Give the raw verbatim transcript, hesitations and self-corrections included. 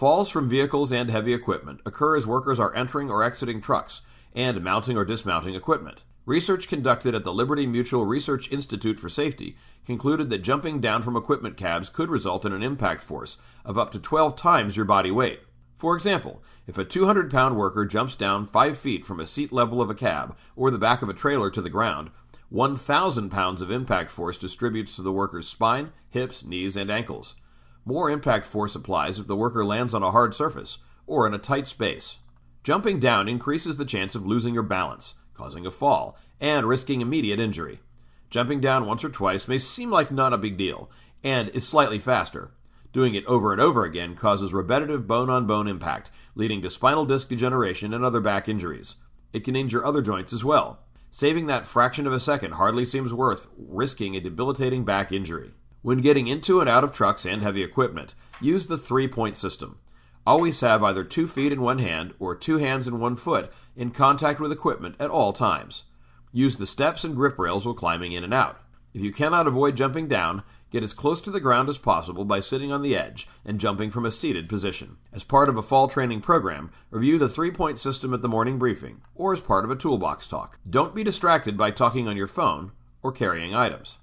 Falls from vehicles and heavy equipment occur as workers are entering or exiting trucks and mounting or dismounting equipment. Research conducted at the Liberty Mutual Research Institute for Safety concluded that jumping down from equipment cabs could result in an impact force of up to twelve times your body weight. For example, if a two hundred pound worker jumps down five feet from a seat level of a cab or the back of a trailer to the ground, one thousand pounds of impact force distributes to the worker's spine, hips, knees, and ankles. More impact force applies if the worker lands on a hard surface or in a tight space. Jumping down increases the chance of losing your balance, causing a fall, and risking immediate injury. Jumping down once or twice may seem like not a big deal, and is slightly faster. Doing it over and over again causes repetitive bone-on-bone impact, leading to spinal disc degeneration and other back injuries. It can injure other joints as well. Saving that fraction of a second hardly seems worth risking a debilitating back injury. When getting into and out of trucks and heavy equipment, use the three-point system. Always have either two feet in one hand or two hands and one foot in contact with equipment at all times. Use the steps and grip rails while climbing in and out. If you cannot avoid jumping down, get as close to the ground as possible by sitting on the edge and jumping from a seated position. As part of a fall training program, review the three-point system at the morning briefing or as part of a toolbox talk. Don't be distracted by talking on your phone or carrying items.